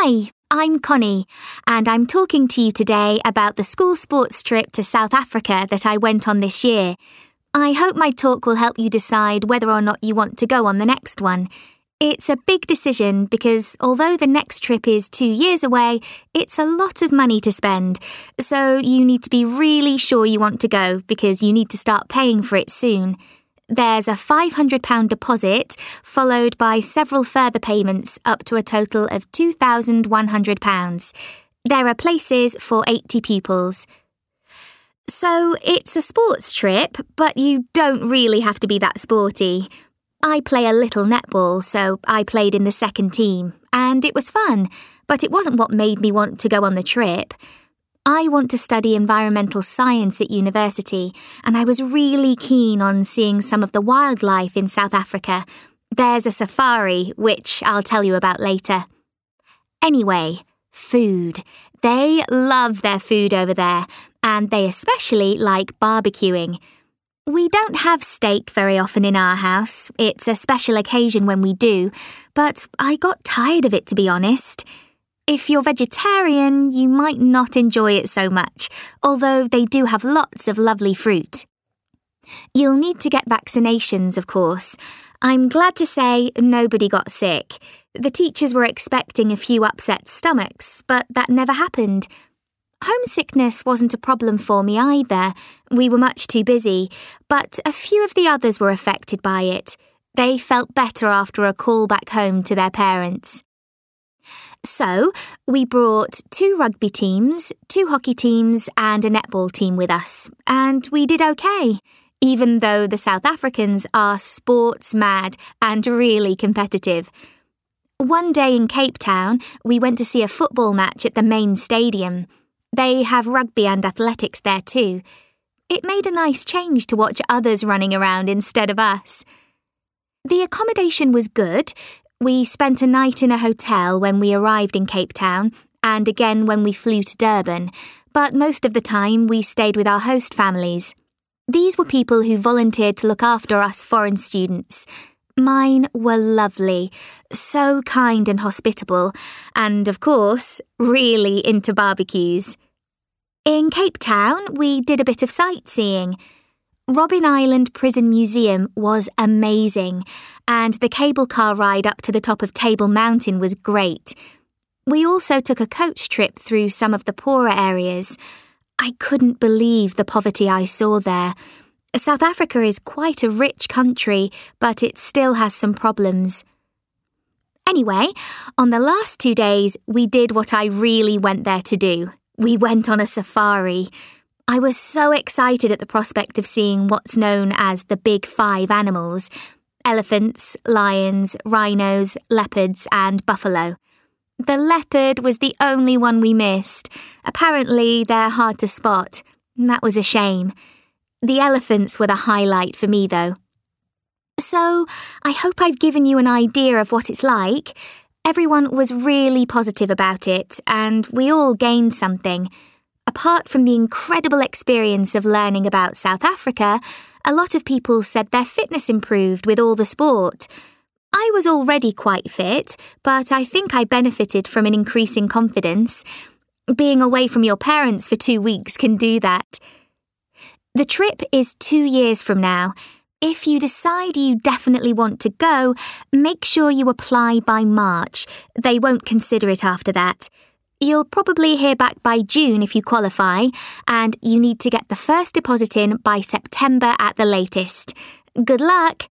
Hi, I'm Connie, and I'm talking to you today about the school sports trip to South Africa that I went on this year. I hope my talk will help you decide whether or not you want to go on the next one. It's a big decision because although the next trip is 2 years away, it's a lot of money to spend. So you need to be really sure you want to go because you need to start paying for it soon. There's a £500 deposit, followed by several further payments up to a total of £2,100. There are places for 80 pupils. So it's a sports trip, but you don't really have to be that sporty. I play a little netball, so I played in the second team, and it was fun, but it wasn't what made me want to go on the trip. I want to study environmental science at university, and I was really keen on seeing some of the wildlife in South Africa. There's a safari, which I'll tell you about later. Anyway, food. They love their food over there, and they especially like barbecuing. We don't have steak very often in our house. It's a special occasion when we do, but I got tired of it, to be honest. If you're vegetarian, you might not enjoy it so much, although they do have lots of lovely fruit. You'll need to get vaccinations, of course. I'm glad to say nobody got sick. The teachers were expecting a few upset stomachs, but that never happened. Homesickness wasn't a problem for me either. We were much too busy, but a few of the others were affected by it. They felt better after a call back home to their parents. So, we brought 2 rugby teams, 2 hockey teams and a netball team with us, and we did okay, even though the South Africans are sports mad and really competitive. One day in Cape Town, we went to see a football match at the main stadium. They have rugby and athletics there too. It made a nice change to watch others running around instead of us. The accommodation was good. We spent a night in a hotel when we arrived in Cape Town and again when we flew to Durban, but most of the time we stayed with our host families. These were people who volunteered to look after us foreign students. Mine were lovely, so kind and hospitable, and of course, really into barbecues. In Cape Town, we did a bit of sightseeing. Robben Island Prison Museum was amazing, and the cable car ride up to the top of Table Mountain was great. We also took a coach trip through some of the poorer areas. I couldn't believe the poverty I saw there. South Africa is quite a rich country, but it still has some problems. Anyway, on the last 2 days, we did what I really went there to do. We went on a safari. I was so excited at the prospect of seeing what's known as the Big 5 animals: elephants, lions, rhinos, leopards and buffalo. The leopard was the only one we missed. Apparently, they're hard to spot. That was a shame. The elephants were the highlight for me, though. So, I hope I've given you an idea of what it's like. Everyone was really positive about it, and we all gained something. Apart from the incredible experience of learning about South Africa, a lot of people said their fitness improved with all the sport. I was already quite fit, but I think I benefited from an increase in confidence. Being away from your parents for 2 weeks can do that. The trip is 2 years from now. If you decide you definitely want to go, make sure you apply by March. They won't consider it after that. You'll probably hear back by June if you qualify, and you need to get the first deposit in by September at the latest. Good luck!